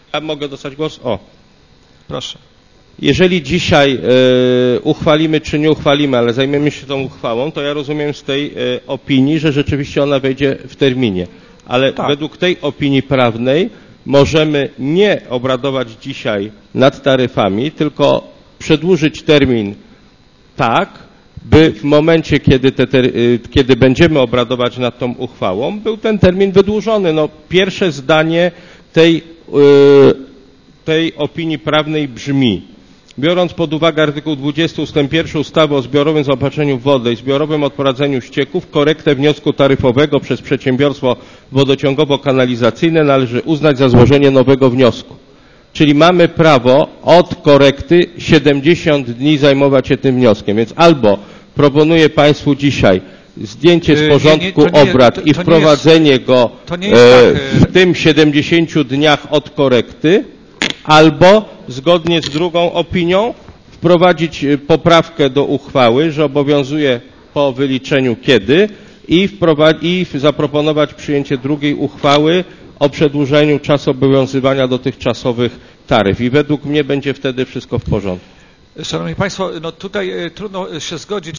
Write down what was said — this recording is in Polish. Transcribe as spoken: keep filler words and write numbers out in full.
A mogę dostać głos? O. Proszę. Jeżeli dzisiaj y, uchwalimy czy nie uchwalimy, ale zajmiemy się tą uchwałą, to ja rozumiem z tej y, opinii, że rzeczywiście ona wejdzie w terminie. Ale tak. Według tej opinii prawnej możemy nie obradować dzisiaj nad taryfami, tylko przedłużyć termin tak, by w momencie, kiedy, te, kiedy będziemy obradować nad tą uchwałą, był ten termin wydłużony. No, pierwsze zdanie tej, tej opinii prawnej brzmi: biorąc pod uwagę artykuł dwudziesty ustęp pierwszy ustawy o zbiorowym zaopatrzeniu w wodę i zbiorowym odprowadzeniu ścieków, korektę wniosku taryfowego przez przedsiębiorstwo wodociągowo-kanalizacyjne należy uznać za złożenie nowego wniosku. Czyli mamy prawo od korekty siedemdziesiąt dni zajmować się tym wnioskiem. Więc albo proponuję Państwu dzisiaj zdjęcie z porządku nie, nie, nie, obrad to, to i wprowadzenie jest, go tak, w tym siedemdziesięciu dniach od korekty, albo zgodnie z drugą opinią wprowadzić poprawkę do uchwały, że obowiązuje po wyliczeniu kiedy i, i zaproponować przyjęcie drugiej uchwały o przedłużeniu czasu obowiązywania dotychczasowych taryf. I według mnie będzie wtedy wszystko w porządku. Szanowni Państwo, no tutaj trudno się zgodzić.